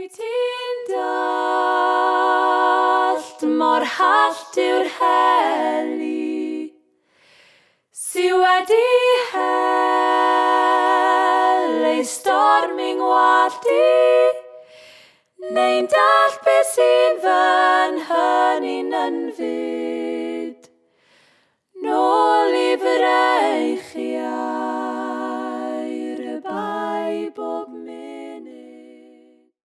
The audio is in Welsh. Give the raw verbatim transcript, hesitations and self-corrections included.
Wyt ti'n dallt mor hallt yw'r heli sy wedi hel ei storming waldi, neu'n dallt beth sy'n fy nhynnu'n yn fi.